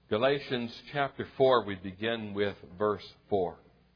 Galatians chapter 4, we begin with verse 4.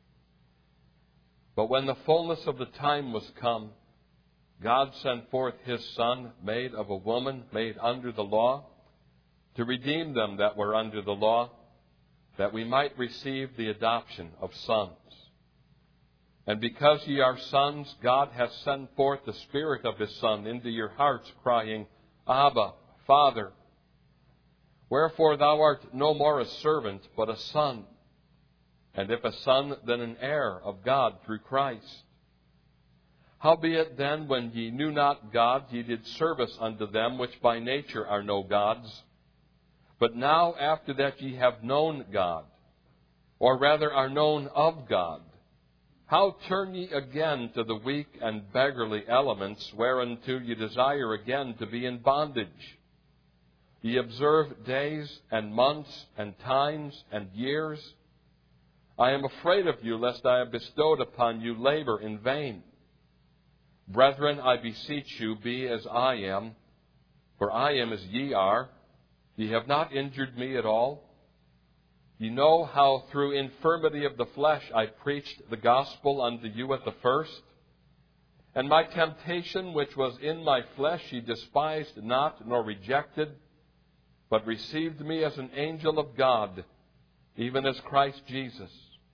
But when the fullness of the time was come, God sent forth His Son, made of a woman, made under the law, to redeem them that were under the law, that we might receive the adoption of sons. And because ye are sons, God hath sent forth the Spirit of His Son into your hearts, crying, Abba, Father. Wherefore thou art no more a servant, but a son. And if a son, then an heir of God through Christ. Howbeit then, when ye knew not God, ye did service unto them which by nature are no gods. But now, after that ye have known God, or rather are known of God, how turn ye again to the weak and beggarly elements, whereunto ye desire again to be in bondage? Ye observe days and months and times and years. I am afraid of you, lest I have bestowed upon you labor in vain. Brethren, I beseech you, be as I am, for I am as ye are. Ye have not injured me at all. Ye know how through infirmity of the flesh I preached the gospel unto you at the first. And my temptation which was in my flesh ye despised not nor rejected, but received me as an angel of God, even as Christ Jesus.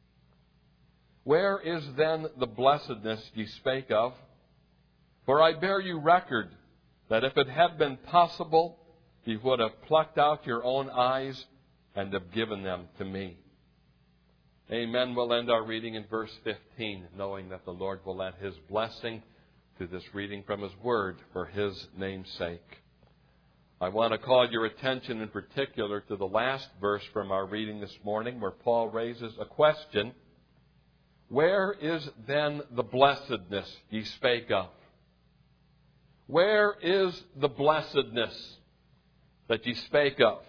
Where is then the blessedness ye spake of? For I bear you record that if it had been possible, ye would have plucked out your own eyes and have given them to me. Amen. We'll end our reading in verse 15, knowing that the Lord will add His blessing to this reading from His Word for His name's sake. I want to call your attention in particular to the last verse from our reading this morning, where Paul raises a question. Where is then the blessedness ye spake of? Where is the blessedness that ye spake of?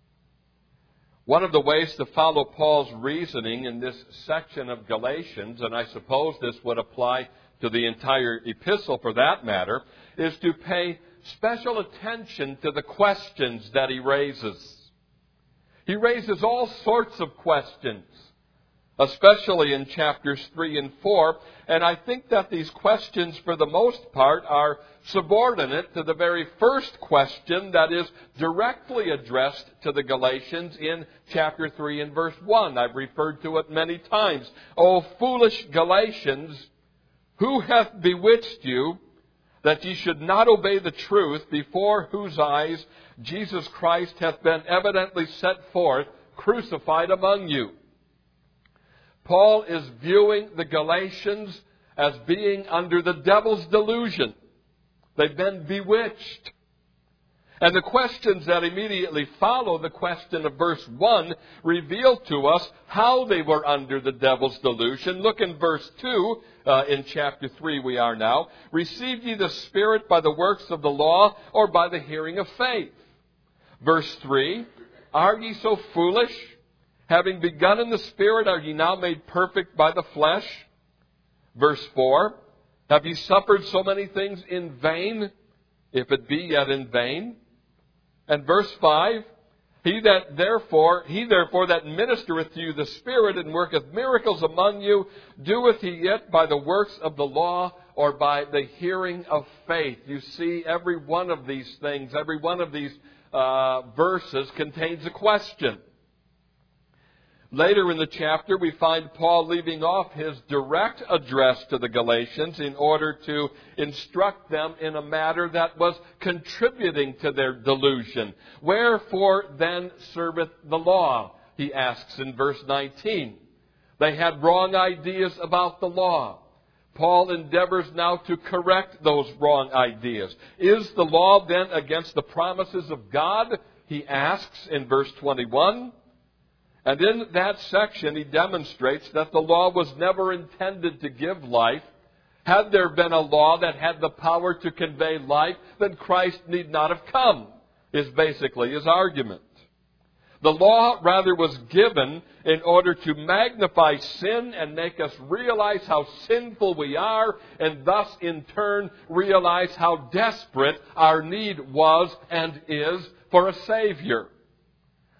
One of the ways to follow Paul's reasoning in this section of Galatians, and I suppose this would apply to the entire epistle for that matter, is to pay special attention to the questions that he raises. He raises all sorts of questions, especially in chapters 3 and 4. And I think that these questions, for the most part, are subordinate to the very first question that is directly addressed to the Galatians in chapter 3 and verse 1. I've referred to it many times. O foolish Galatians, who hath bewitched you, that ye should not obey the truth, before whose eyes Jesus Christ hath been evidently set forth, crucified among you? Paul is viewing the Galatians as being under the devil's delusion. They've been bewitched. And the questions that immediately follow the question of verse 1 reveal to us how they were under the devil's delusion. Look in verse 2, in chapter 3 we are now. Received ye the Spirit by the works of the law, or by the hearing of faith? Verse 3, are ye so foolish? Having begun in the Spirit, are ye now made perfect by the flesh? Verse 4, have ye suffered so many things in vain, if it be yet in vain? And verse 5, He therefore that ministereth to you the Spirit and worketh miracles among you, doeth he it by the works of the law, or by the hearing of faith? You see, every one of these things, every one of these verses contains a question. Later in the chapter, we find Paul leaving off his direct address to the Galatians in order to instruct them in a matter that was contributing to their delusion. Wherefore then serveth the law? He asks in verse 19. They had wrong ideas about the law. Paul endeavors now to correct those wrong ideas. Is the law then against the promises of God? He asks in verse 21. And in that section, he demonstrates that the law was never intended to give life. Had there been a law that had the power to convey life, then Christ need not have come, is basically his argument. The law, rather, was given in order to magnify sin and make us realize how sinful we are, and thus, in turn, realize how desperate our need was and is for a Savior.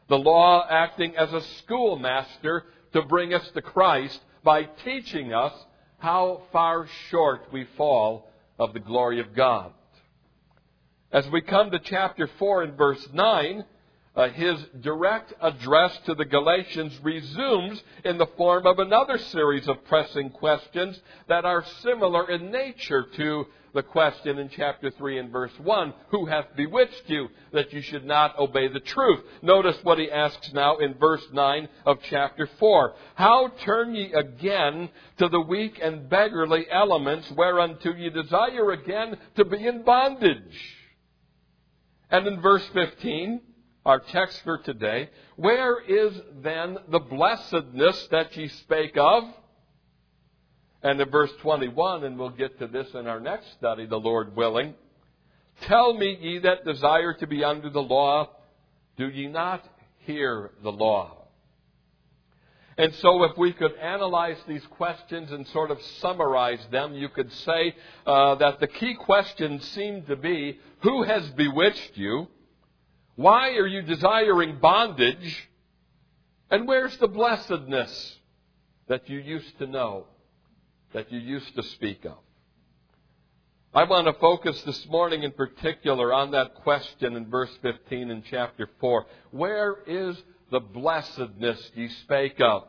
The law acting as a schoolmaster to bring us to Christ by teaching us how far short we fall of the glory of God. As we come to chapter 4 and verse 9, his direct address to the Galatians resumes in the form of another series of pressing questions that are similar in nature to the question in chapter 3 and verse 1, who hath bewitched you that you should not obey the truth? Notice what he asks now in verse 9 of chapter 4. How turn ye again to the weak and beggarly elements whereunto ye desire again to be in bondage? And in verse 15, our text for today, where is then the blessedness that ye spake of? And in verse 21, and we'll get to this in our next study, the Lord willing, tell me, ye that desire to be under the law, do ye not hear the law? And so if we could analyze these questions and sort of summarize them, you could say that the key questions seem to be, who has bewitched you? Why are you desiring bondage? And where's the blessedness that you used to know, that you used to speak of? I want to focus this morning in particular on that question in verse 15 in chapter 4. Where is the blessedness ye spake of?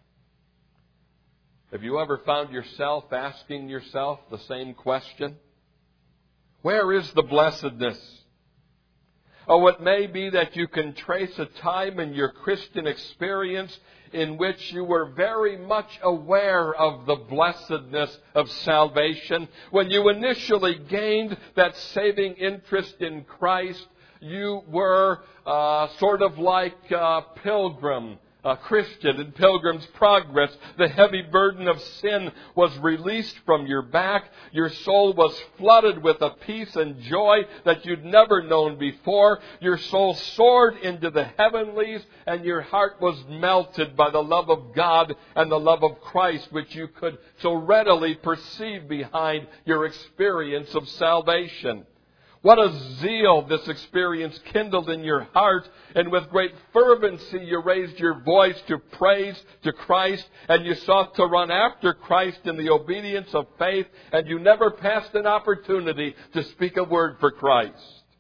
Have you ever found yourself asking yourself the same question? Where is the blessedness? Oh, it may be that you can trace a time in your Christian experience in which you were very much aware of the blessedness of salvation. When you initially gained that saving interest in Christ, you were sort of like a pilgrim, a Christian in Pilgrim's Progress. The heavy burden of sin was released from your back. Your soul was flooded with a peace and joy that you'd never known before. Your soul soared into the heavenlies, and your heart was melted by the love of God and the love of Christ, which you could so readily perceive behind your experience of salvation. What a zeal this experience kindled in your heart, and with great fervency you raised your voice to praise to Christ, and you sought to run after Christ in the obedience of faith, and you never passed an opportunity to speak a word for Christ.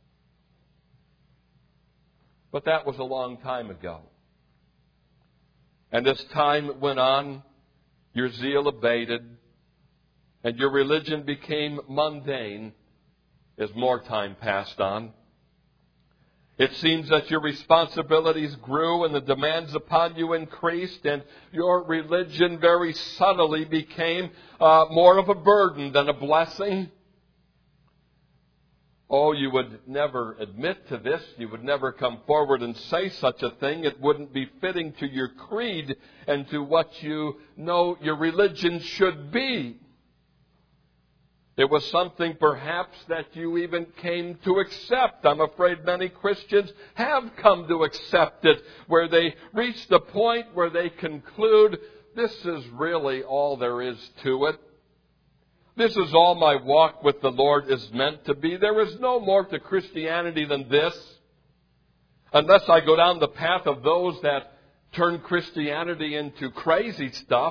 But that was a long time ago. And as time went on, your zeal abated, and your religion became mundane as more time passed on. It seems that your responsibilities grew and the demands upon you increased, and your religion very subtly became more of a burden than a blessing. Oh, you would never admit to this. You would never come forward and say such a thing. It wouldn't be fitting to your creed and to what you know your religion should be. It was something perhaps that you even came to accept. I'm afraid many Christians have come to accept it, where they reach the point where they conclude, this is really all there is to it. This is all my walk with the Lord is meant to be. There is no more to Christianity than this. Unless I go down the path of those that turn Christianity into crazy stuff.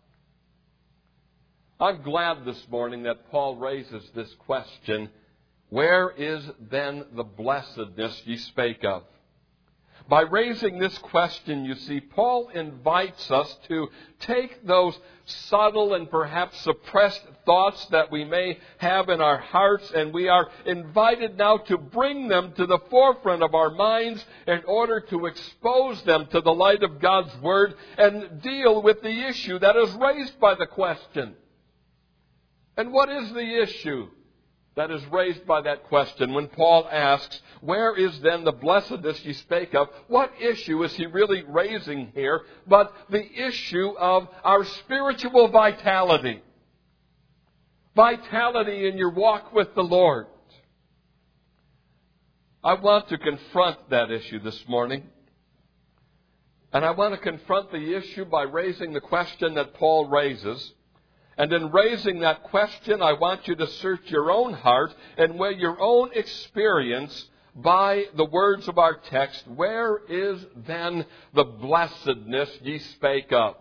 I'm glad this morning that Paul raises this question, where is then the blessedness ye spake of? By raising this question, you see, Paul invites us to take those subtle and perhaps suppressed thoughts that we may have in our hearts, and we are invited now to bring them to the forefront of our minds in order to expose them to the light of God's Word and deal with the issue that is raised by the question. And what is the issue that is raised by that question? When Paul asks, where is then the blessedness ye spake of? What issue is he really raising here but the issue of our spiritual vitality? Vitality in your walk with the Lord. I want to confront that issue this morning. And I want to confront the issue by raising the question that Paul raises. And in raising that question, I want you to search your own heart and weigh your own experience by the words of our text, where is then the blessedness ye spake of?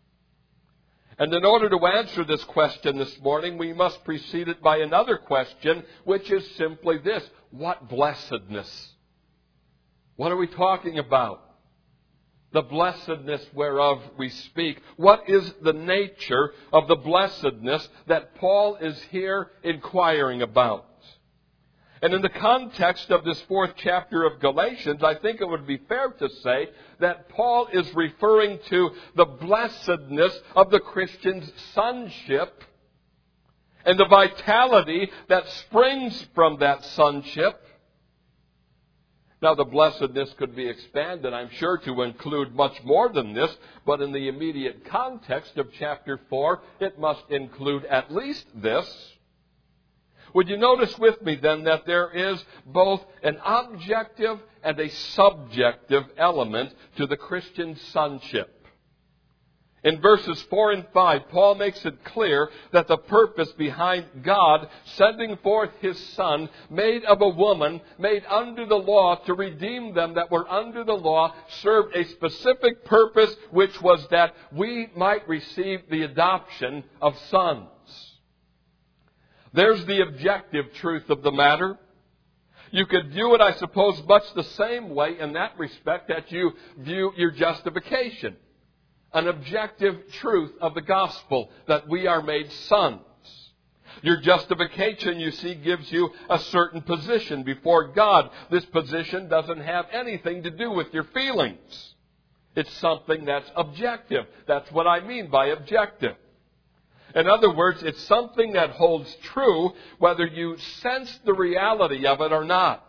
And in order to answer this question this morning, we must precede it by another question, which is simply this: what blessedness? What are we talking about? The blessedness whereof we speak. What is the nature of the blessedness that Paul is here inquiring about? And in the context of this 4th chapter of Galatians, I think it would be fair to say that Paul is referring to the blessedness of the Christian's sonship and the vitality that springs from that sonship. Now, the blessedness could be expanded, I'm sure, to include much more than this, but in the immediate context of chapter 4, it must include at least this. Would you notice with me then that there is both an objective and a subjective element to the Christian sonship? In verses 4 and 5, Paul makes it clear that the purpose behind God sending forth His Son, made of a woman, made under the law to redeem them that were under the law, served a specific purpose, which was that we might receive the adoption of sons. There's the objective truth of the matter. You could view it, I suppose, much the same way in that respect that you view your justification. An objective truth of the gospel that we are made sons. Your justification, you see, gives you a certain position before God. This position doesn't have anything to do with your feelings. It's something that's objective. That's what I mean by objective. In other words, it's something that holds true whether you sense the reality of it or not.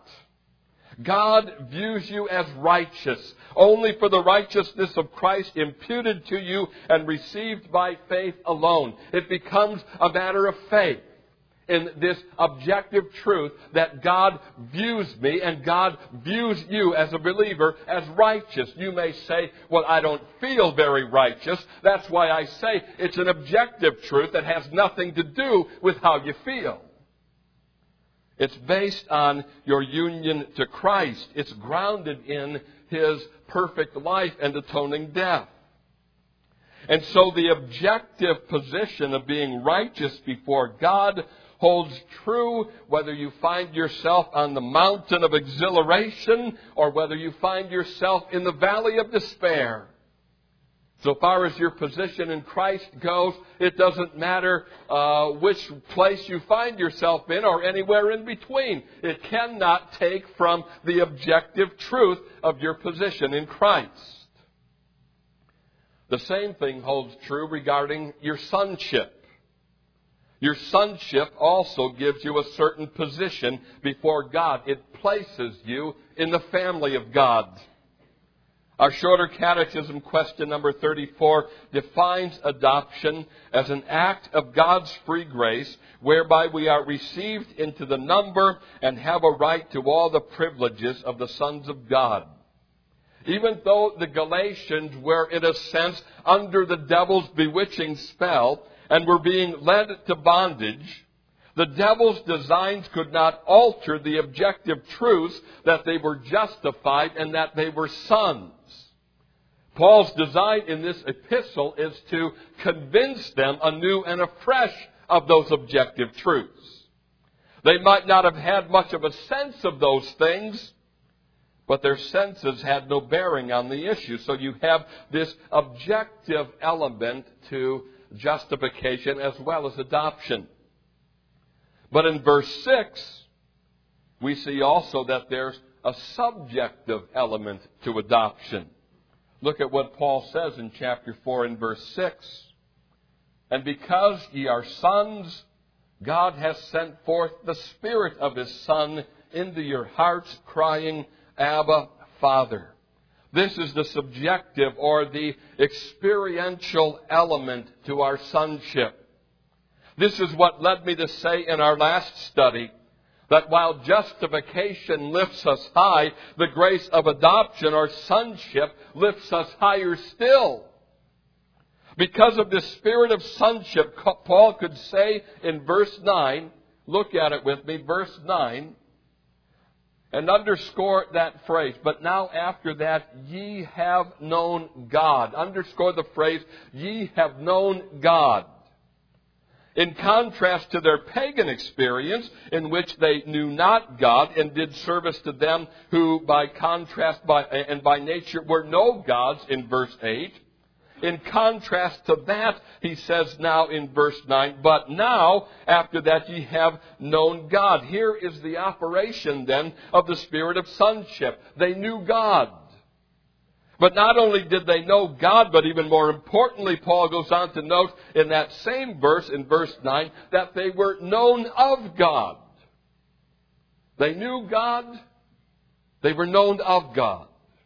God views you as righteous only for the righteousness of Christ imputed to you and received by faith alone. It becomes a matter of faith in this objective truth that God views me and God views you as a believer as righteous. You may say, well, I don't feel very righteous. That's why I say it's an objective truth that has nothing to do with how you feel. It's based on your union to Christ. It's grounded in His perfect life and atoning death. And so the objective position of being righteous before God holds true whether you find yourself on the mountain of exhilaration or whether you find yourself in the valley of despair. So far as your position in Christ goes, it doesn't matter which place you find yourself in or anywhere in between. It cannot take from the objective truth of your position in Christ. The same thing holds true regarding your sonship. Your sonship also gives you a certain position before God. It places you in the family of God. Our shorter catechism, question number 34, defines adoption as an act of God's free grace whereby we are received into the number and have a right to all the privileges of the sons of God. Even though the Galatians were, in a sense, under the devil's bewitching spell and were being led to bondage, the devil's designs could not alter the objective truths that they were justified and that they were sons. Paul's design in this epistle is to convince them anew and afresh of those objective truths. They might not have had much of a sense of those things, but their senses had no bearing on the issue. So you have this objective element to justification as well as adoption. But in verse 6, we see also that there's a subjective element to adoption. Look at what Paul says in chapter 4 and verse 6. And because ye are sons, God hath sent forth the Spirit of His Son into your hearts, crying, Abba, Father. This is the subjective or the experiential element to our sonship. This is what led me to say in our last study that while justification lifts us high, the grace of adoption or sonship lifts us higher still. Because of this spirit of sonship, Paul could say in verse 9, look at it with me, verse 9, And underscore that phrase. But now after that, ye have known God. Underscore the phrase, ye have known God. In contrast to their pagan experience, in which they knew not God and did service to them who by contrast and by nature were no gods, in verse 8. In contrast to that, he says now in verse 9, but now, after that, ye have known God. Here is the operation then of the spirit of sonship. They knew God. But not only did they know God, but even more importantly, Paul goes on to note in that same verse, in verse 9, that they were known of God. They knew God. They were known of God.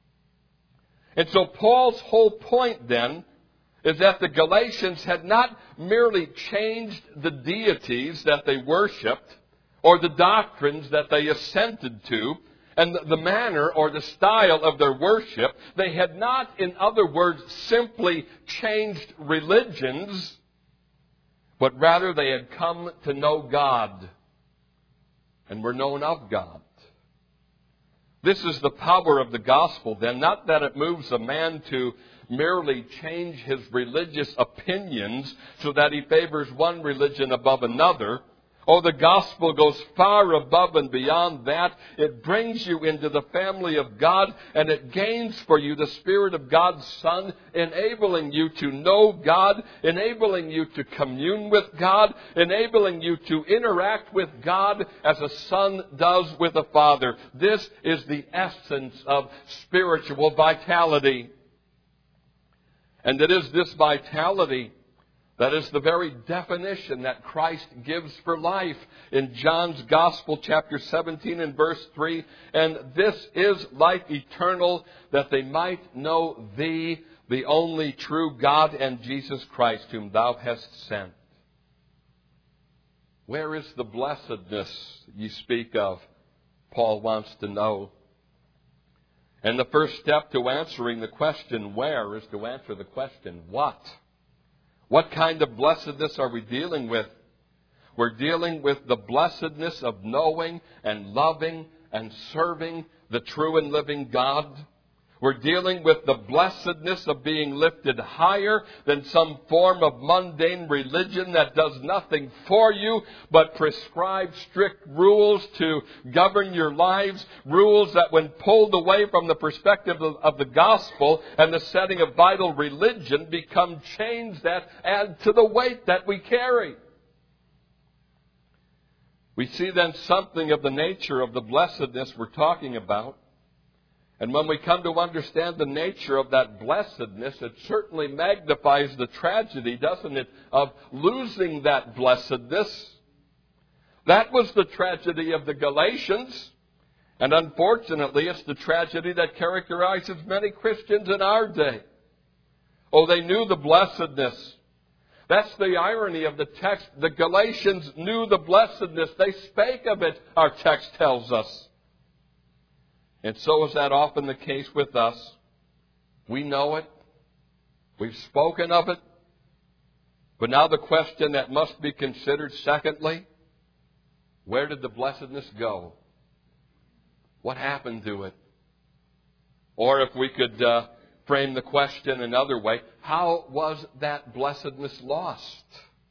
And so Paul's whole point then is that the Galatians had not merely changed the deities that they worshipped or the doctrines that they assented to and the manner or the style of their worship. They had not, in other words, simply changed religions, but rather they had come to know God and were known of God. This is the power of the gospel then, not that it moves a man to merely change his religious opinions so that he favors one religion above another. Oh, the gospel goes far above and beyond that. It brings you into the family of God, and it gains for you the Spirit of God's Son, enabling you to know God, enabling you to commune with God, enabling you to interact with God as a son does with a father. This is the essence of spiritual vitality. And it is this vitality that is the very definition that Christ gives for life in John's Gospel, chapter 17 and verse 3. And this is life eternal, that they might know Thee, the only true God, and Jesus Christ, whom Thou hast sent. Where is the blessedness ye speak of? Paul wants to know. And the first step to answering the question where is to answer the question what. What kind of blessedness are we dealing with? We're dealing with the blessedness of knowing and loving and serving the true and living God. We're dealing with the blessedness of being lifted higher than some form of mundane religion that does nothing for you but prescribe strict rules to govern your lives, rules that when pulled away from the perspective of the gospel and the setting of vital religion become chains that add to the weight that we carry. We see then something of the nature of the blessedness we're talking about. And when we come to understand the nature of that blessedness, it certainly magnifies the tragedy, doesn't it, of losing that blessedness. That was the tragedy of the Galatians. And unfortunately, it's the tragedy that characterizes many Christians in our day. Oh, they knew the blessedness. That's the irony of the text. The Galatians knew the blessedness. They spake of it, our text tells us. And so is that often the case with us. We know it. We've spoken of it. But now the question that must be considered, secondly, where did the blessedness go? What happened to it? Or if we could frame the question another way, how was that blessedness lost?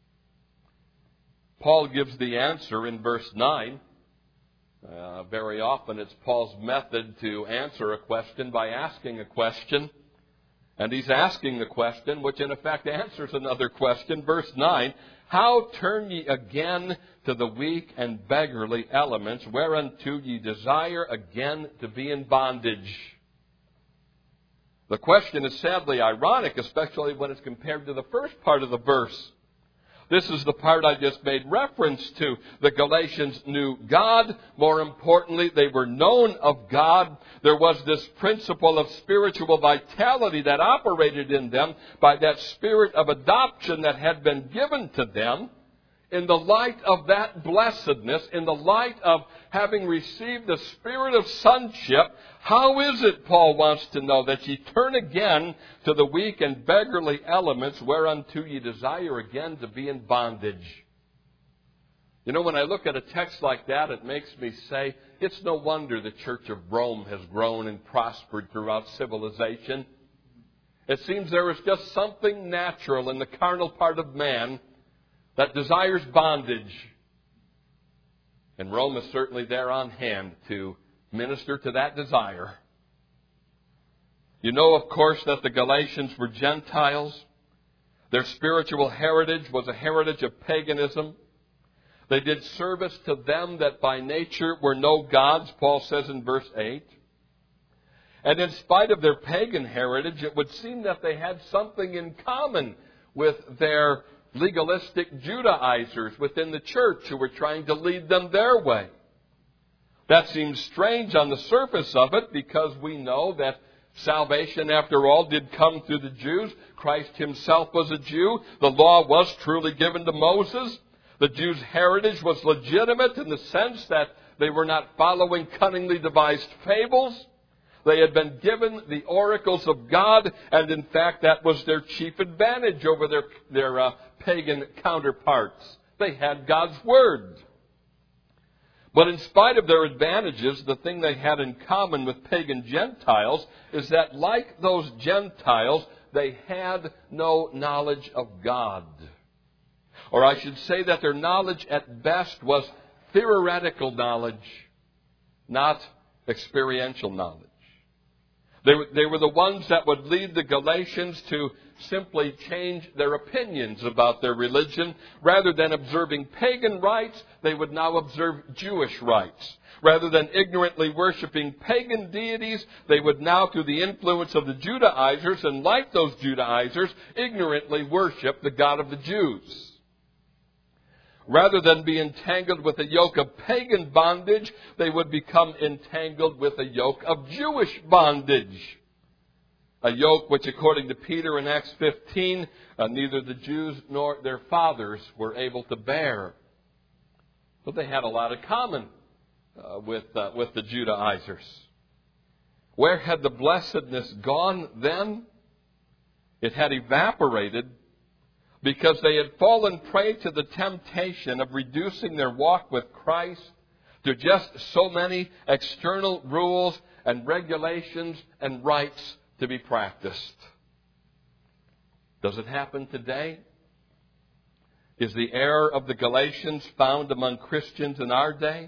Paul gives the answer in verse 9. Very often it's Paul's method to answer a question by asking a question. And he's asking the question, which in effect answers another question. Verse 9, how turn ye again to the weak and beggarly elements, whereunto ye desire again to be in bondage? The question is sadly ironic, especially when it's compared to the first part of the verse. This is the part I just made reference to. The Galatians knew God. More importantly, they were known of God. There was this principle of spiritual vitality that operated in them by that spirit of adoption that had been given to them. In the light of that blessedness, in the light of having received the spirit of sonship, how is it, Paul wants to know, that ye turn again to the weak and beggarly elements whereunto ye desire again to be in bondage? You know, when I look at a text like that, it makes me say, it's no wonder the Church of Rome has grown and prospered throughout civilization. It seems there is just something natural in the carnal part of man that desires bondage. And Rome is certainly there on hand to minister to that desire. You know, of course, that the Galatians were Gentiles. Their spiritual heritage was a heritage of paganism. They did service to them that by nature were no gods, Paul says in verse 8. And in spite of their pagan heritage, it would seem that they had something in common with their legalistic Judaizers within the church who were trying to lead them their way. That seems strange on the surface of it because we know that salvation, after all, did come through the Jews. Christ himself was a Jew. The law was truly given to Moses. The Jews' heritage was legitimate in the sense that they were not following cunningly devised fables. They had been given the oracles of God, and in fact that was their chief advantage over their pagan counterparts. They had God's Word. But in spite of their advantages, the thing they had in common with pagan Gentiles is that, like those Gentiles, they had no knowledge of God. Or I should say that their knowledge at best was theoretical knowledge, not experiential knowledge. They were the ones that would lead the Galatians to simply change their opinions about their religion. Rather than observing pagan rites, they would now observe Jewish rites. Rather than ignorantly worshiping pagan deities, they would now, through the influence of the Judaizers, and like those Judaizers, ignorantly worship the God of the Jews. Rather than be entangled with a yoke of pagan bondage, they would become entangled with a yoke of Jewish bondage. A yoke which, according to Peter in Acts 15, neither the Jews nor their fathers were able to bear. But they had a lot in common with the Judaizers. Where had the blessedness gone then? It had evaporated, because they had fallen prey to the temptation of reducing their walk with Christ to just so many external rules and regulations and rites to be practiced. Does it happen today? Is the error of the Galatians found among Christians in our day?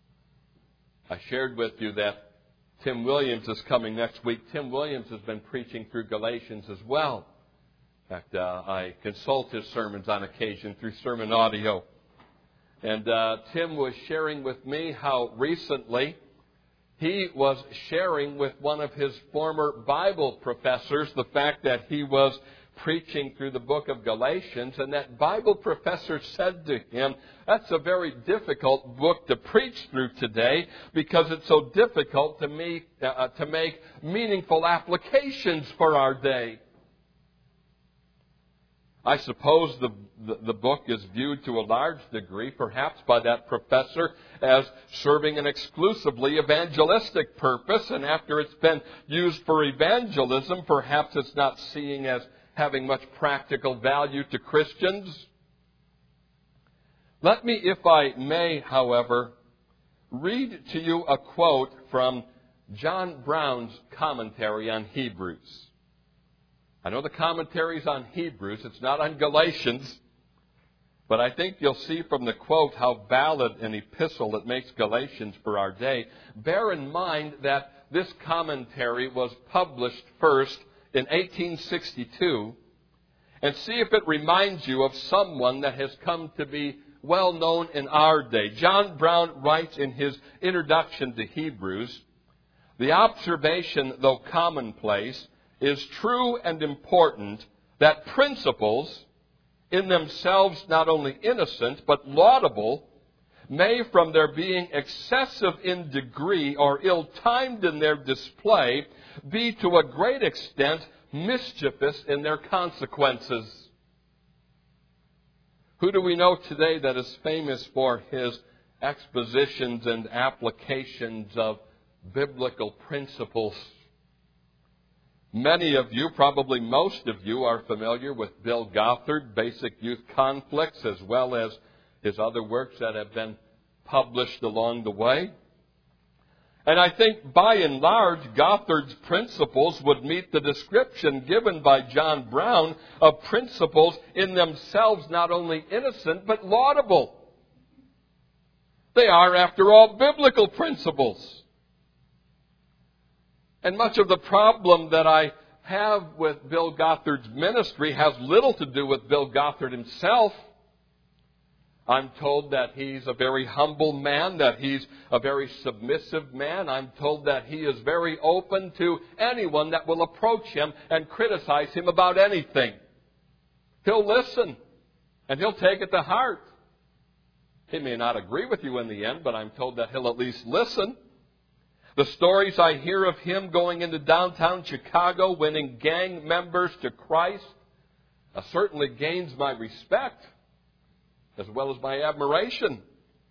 I shared with you that Tim Williams is coming next week. Tim Williams has been preaching through Galatians as well. In fact, I consult his sermons on occasion through sermon audio. And Tim was sharing with me how recently he was sharing with one of his former Bible professors the fact that he was preaching through the book of Galatians, and that Bible professor said to him, "That's a very difficult book to preach through today because it's so difficult to make meaningful applications for our day." I suppose the book is viewed to a large degree, perhaps by that professor, as serving an exclusively evangelistic purpose. And after it's been used for evangelism, perhaps it's not seen as having much practical value to Christians. Let me, if I may, however, read to you a quote from John Brown's commentary on Hebrews. I know the commentary's on Hebrews. It's not on Galatians. But I think you'll see from the quote how valid an epistle it makes Galatians for our day. Bear in mind that this commentary was published first in 1862. And see if it reminds you of someone that has come to be well known in our day. John Brown writes in his introduction to Hebrews, "The observation, though commonplace, is true and important that principles, in themselves not only innocent but laudable, may, from their being excessive in degree or ill-timed in their display, be to a great extent mischievous in their consequences." Who do we know today that is famous for his expositions and applications of biblical principles? Many of you, probably most of you, are familiar with Bill Gothard, Basic Youth Conflicts, as well as his other works that have been published along the way. And I think by and large, Gothard's principles would meet the description given by John Brown of principles in themselves not only innocent but laudable. They are, after all, biblical principles. And much of the problem that I have with Bill Gothard's ministry has little to do with Bill Gothard himself. I'm told that he's a very humble man, that he's a very submissive man. I'm told that he is very open to anyone that will approach him and criticize him about anything. He'll listen, and he'll take it to heart. He may not agree with you in the end, but I'm told that he'll at least listen. The stories I hear of him going into downtown Chicago, winning gang members to Christ, certainly gains my respect, as well as my admiration.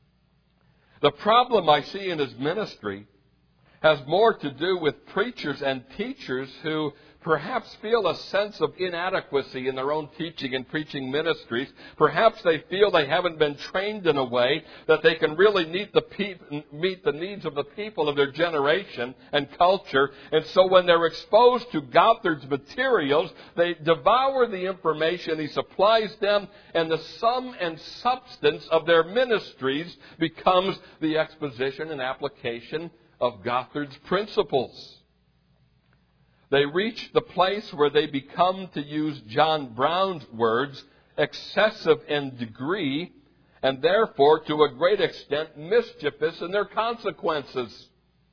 The problem I see in his ministry has more to do with preachers and teachers who perhaps feel a sense of inadequacy in their own teaching and preaching ministries. Perhaps they feel they haven't been trained in a way that they can really meet the needs of the people of their generation and culture. And so when they're exposed to Gothard's materials, they devour the information he supplies them, and the sum and substance of their ministries becomes the exposition and application of Gothard's principles. They reach the place where they become, to use John Brown's words, excessive in degree, and therefore, to a great extent, mischievous in their consequences.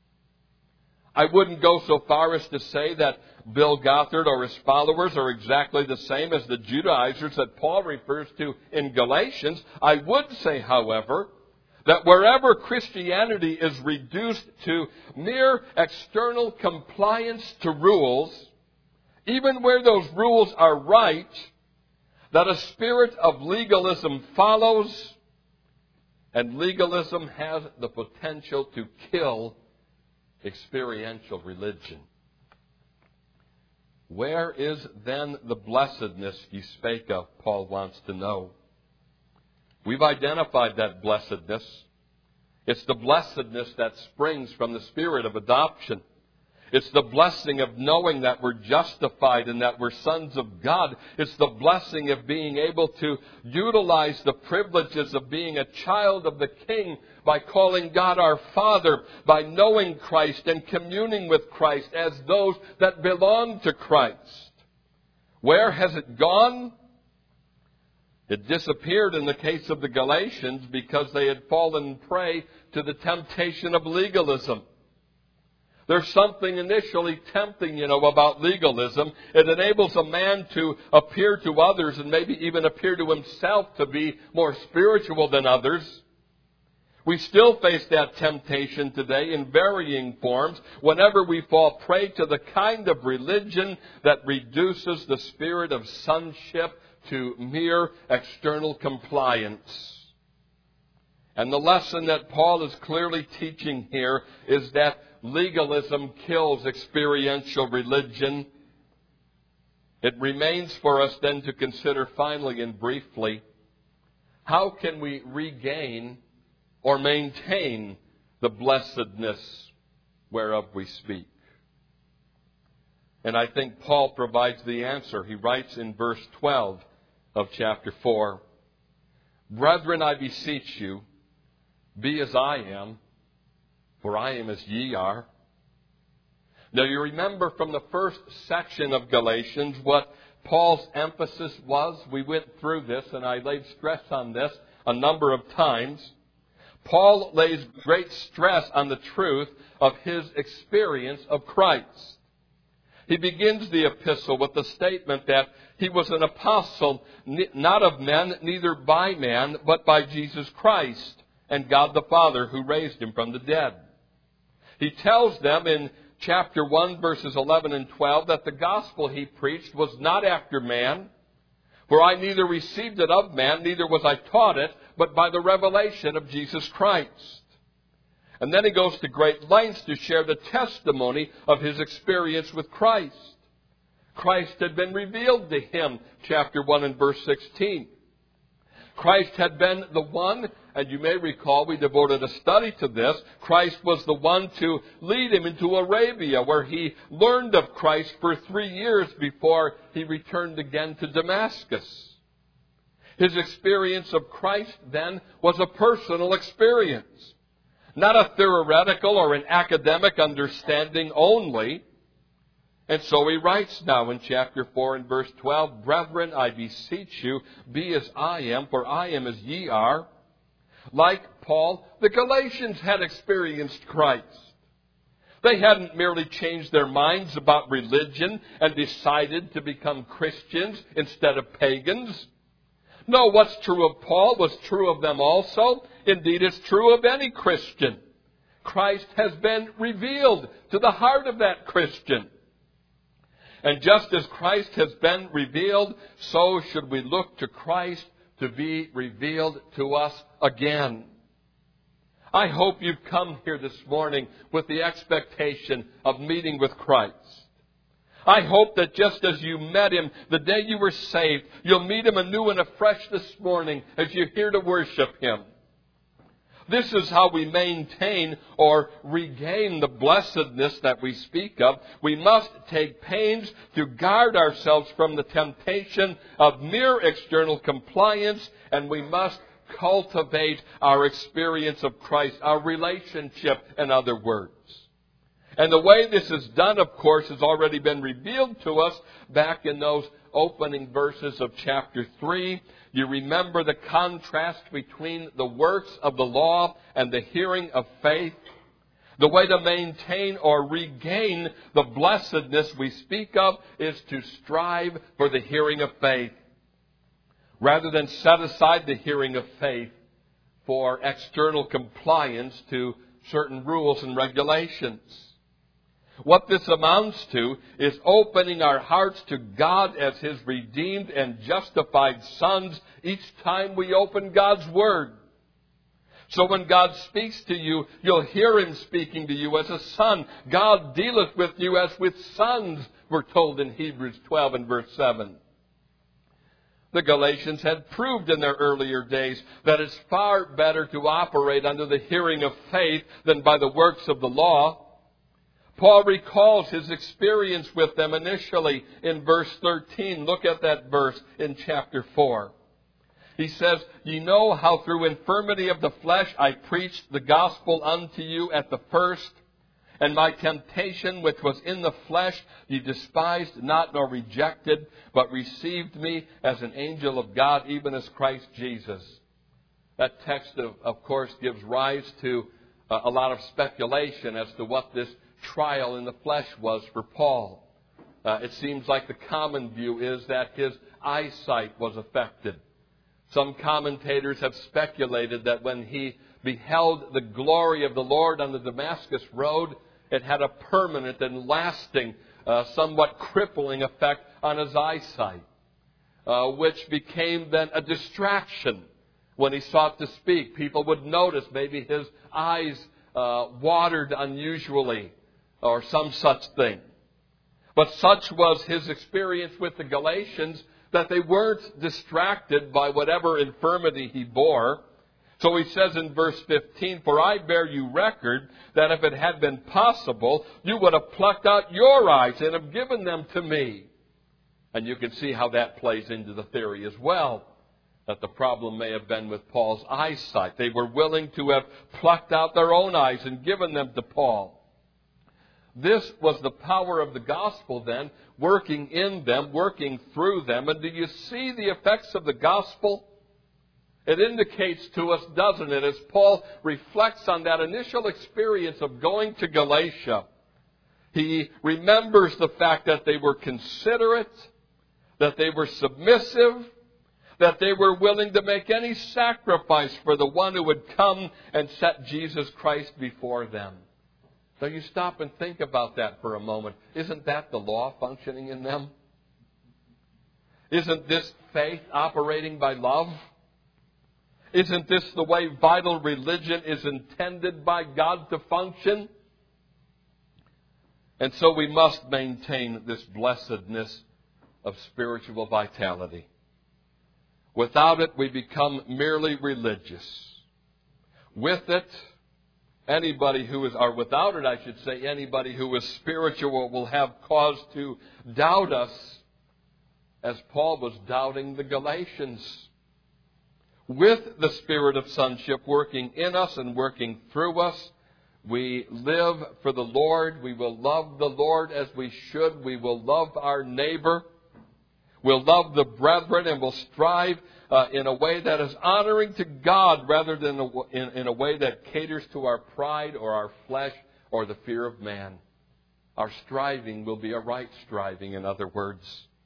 I wouldn't go so far as to say that Bill Gothard or his followers are exactly the same as the Judaizers that Paul refers to in Galatians. I would say, however, that wherever Christianity is reduced to mere external compliance to rules, even where those rules are right, that a spirit of legalism follows, and legalism has the potential to kill experiential religion. Where is then the blessedness ye spake of, Paul wants to know. We've identified that blessedness. It's the blessedness that springs from the spirit of adoption. It's the blessing of knowing that we're justified and that we're sons of God. It's the blessing of being able to utilize the privileges of being a child of the King by calling God our Father, by knowing Christ and communing with Christ as those that belong to Christ. Where has it gone? It disappeared in the case of the Galatians because they had fallen prey to the temptation of legalism. There's something initially tempting, about legalism. It enables a man to appear to others and maybe even appear to himself to be more spiritual than others. We still face that temptation today in varying forms whenever we fall prey to the kind of religion that reduces the spirit of sonship to mere external compliance. And the lesson that Paul is clearly teaching here is that legalism kills experiential religion. It remains for us then to consider finally and briefly, how can we regain or maintain the blessedness whereof we speak? And I think Paul provides the answer. He writes in verse 12 of chapter 4, Brethren, I beseech you, be as I am, for I am as ye are. Now you remember from the first section of Galatians what Paul's emphasis was. We went through this and I laid stress on this a number of times. Paul lays great stress on the truth of his experience of Christ. He begins the epistle with the statement that he was an apostle, not of men, neither by man, but by Jesus Christ and God the Father who raised him from the dead. He tells them in chapter 1, verses 11 and 12, that the gospel he preached was not after man, for I neither received it of man, neither was I taught it, but by the revelation of Jesus Christ. And then he goes to great lengths to share the testimony of his experience with Christ. Christ had been revealed to him, chapter 1 and verse 16. Christ had been the one, and you may recall we devoted a study to this. Christ was the one to lead him into Arabia, where he learned of Christ for 3 years before he returned again to Damascus. His experience of Christ then was a personal experience, not a theoretical or an academic understanding only. And so he writes now in chapter 4 and verse 12, "Brethren, I beseech you, be as I am, for I am as ye are." Like Paul, the Galatians had experienced Christ. They hadn't merely changed their minds about religion and decided to become Christians instead of pagans. No, what's true of Paul was true of them also. Indeed, it's true of any Christian. Christ has been revealed to the heart of that Christian. And just as Christ has been revealed, so should we look to Christ to be revealed to us again. I hope you've come here this morning with the expectation of meeting with Christ. I hope that just as you met him the day you were saved, you'll meet him anew and afresh this morning as you're here to worship him. This is how we maintain or regain the blessedness that we speak of. We must take pains to guard ourselves from the temptation of mere external compliance, and we must cultivate our experience of Christ, our relationship, in other words. And the way this is done, of course, has already been revealed to us back in those opening verses of chapter 3. You remember the contrast between the works of the law and the hearing of faith. The way to maintain or regain the blessedness we speak of is to strive for the hearing of faith, rather than set aside the hearing of faith for external compliance to certain rules and regulations. What this amounts to is opening our hearts to God as His redeemed and justified sons each time we open God's Word. So when God speaks to you, you'll hear Him speaking to you as a son. God dealeth with you as with sons, we're told in Hebrews 12 and verse 7. The Galatians had proved in their earlier days that it's far better to operate under the hearing of faith than by the works of the law. Paul recalls his experience with them initially in verse 13. Look at that verse in chapter 4. He says, "Ye know how through infirmity of the flesh I preached the gospel unto you at the first, and my temptation which was in the flesh ye despised not nor rejected, but received me as an angel of God, even as Christ Jesus." That text, of course, gives rise to a lot of speculation as to what this trial in the flesh was for Paul. It seems like the common view is that his eyesight was affected. Some commentators have speculated that when he beheld the glory of the Lord on the Damascus road, it had a permanent and lasting, somewhat crippling effect on his eyesight, which became then a distraction when he sought to speak. People would notice maybe his eyes watered unusually, or some such thing. But such was his experience with the Galatians that they weren't distracted by whatever infirmity he bore. So he says in verse 15, "For I bear you record that if it had been possible, you would have plucked out your eyes and have given them to me." And you can see how that plays into the theory as well, that the problem may have been with Paul's eyesight. They were willing to have plucked out their own eyes and given them to Paul. This was the power of the gospel then, working in them, working through them. And do you see the effects of the gospel? It indicates to us, doesn't it, as Paul reflects on that initial experience of going to Galatia. He remembers the fact that they were considerate, that they were submissive, that they were willing to make any sacrifice for the one who would come and set Jesus Christ before them. So you stop and think about that for a moment. Isn't that the law functioning in them? Isn't this faith operating by love? Isn't this the way vital religion is intended by God to function? And so we must maintain this blessedness of spiritual vitality. Without it, we become merely religious. With it, anybody who is, or without it, I should say, anybody who is spiritual will have cause to doubt us, as Paul was doubting the Galatians. With the Spirit of sonship working in us and working through us, we live for the Lord. We will love the Lord as we should. We will love our neighbor. We'll love the brethren, and we'll strive in a way that is honoring to God rather than in a way that caters to our pride or our flesh or the fear of man. Our striving will be a right striving, in other words.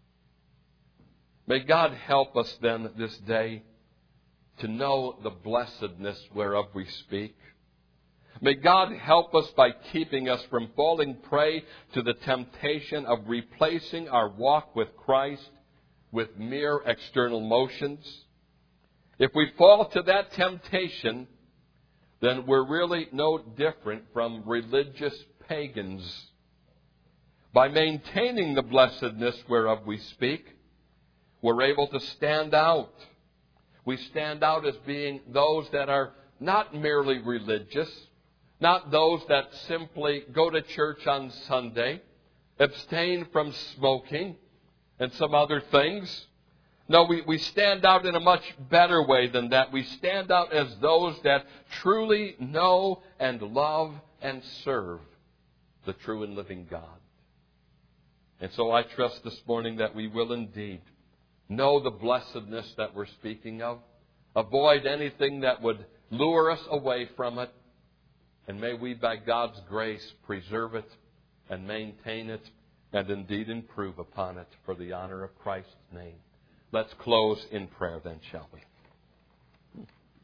May God help us then this day to know the blessedness whereof we speak. May God help us by keeping us from falling prey to the temptation of replacing our walk with Christ with mere external motions. If we fall to that temptation, then we're really no different from religious pagans. By maintaining the blessedness whereof we speak, we're able to stand out. We stand out as being those that are not merely religious, not those that simply go to church on Sunday, abstain from smoking and some other things. No, we stand out in a much better way than that. We stand out as those that truly know and love and serve the true and living God. And so I trust this morning that we will indeed know the blessedness that we're speaking of. Avoid anything that would lure us away from it. And may we, by God's grace, preserve it and maintain it and indeed improve upon it for the honor of Christ's name. Let's close in prayer then, shall we?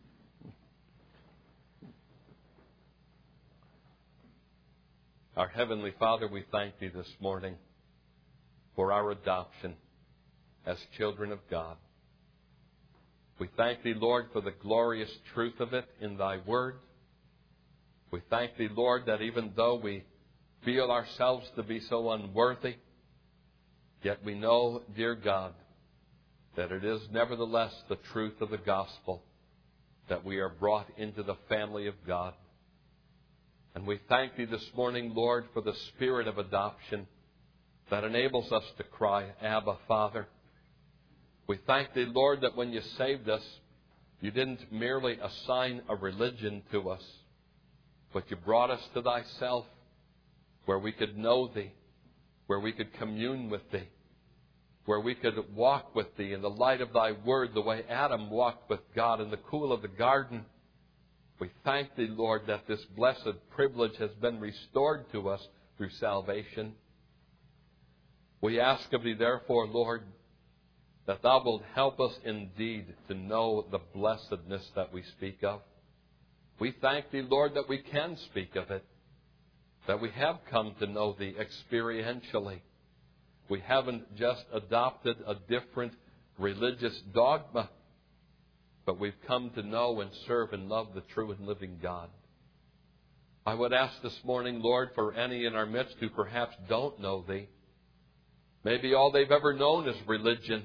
Our Heavenly Father, we thank Thee this morning for our adoption as children of God. We thank Thee, Lord, for the glorious truth of it in Thy Word. We thank Thee, Lord, that even though we feel ourselves to be so unworthy, yet we know, dear God, that it is nevertheless the truth of the gospel that we are brought into the family of God. And we thank Thee this morning, Lord, for the spirit of adoption that enables us to cry, Abba, Father. We thank Thee, Lord, that when You saved us, You didn't merely assign a religion to us, but You brought us to Thyself, where we could know Thee, where we could commune with Thee, where we could walk with Thee in the light of Thy Word, the way Adam walked with God in the cool of the garden. We thank Thee, Lord, that this blessed privilege has been restored to us through salvation. We ask of Thee, therefore, Lord, that Thou wilt help us indeed to know the blessedness that we speak of. We thank Thee, Lord, that we can speak of it, that we have come to know Thee experientially. We haven't just adopted a different religious dogma, but we've come to know and serve and love the true and living God. I would ask this morning, Lord, for any in our midst who perhaps don't know Thee. Maybe all they've ever known is religion,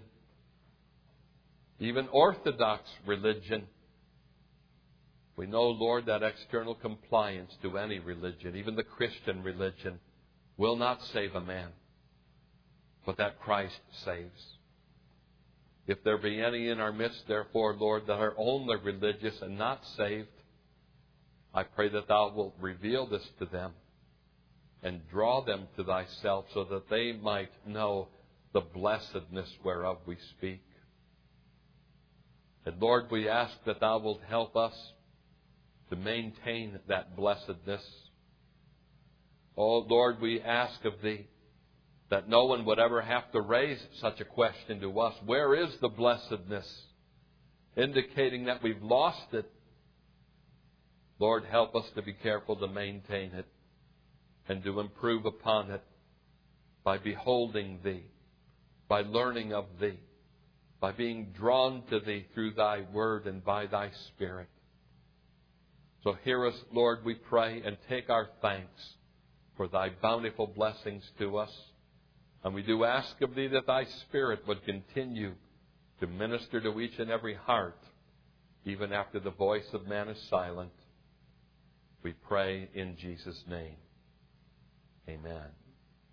even orthodox religion. We know, Lord, that external compliance to any religion, even the Christian religion, will not save a man, but that Christ saves. If there be any in our midst, therefore, Lord, that are only religious and not saved, I pray that Thou wilt reveal this to them and draw them to Thyself so that they might know the blessedness whereof we speak. And Lord, we ask that Thou wilt help us to maintain that blessedness. Oh, Lord, we ask of Thee that no one would ever have to raise such a question to us. Where is the blessedness? Indicating that we've lost it. Lord, help us to be careful to maintain it and to improve upon it by beholding Thee, by learning of Thee, by being drawn to Thee through Thy Word and by Thy Spirit. So hear us, Lord, we pray, and take our thanks for Thy bountiful blessings to us. And we do ask of Thee that Thy Spirit would continue to minister to each and every heart, even after the voice of man is silent. We pray in Jesus' name. Amen.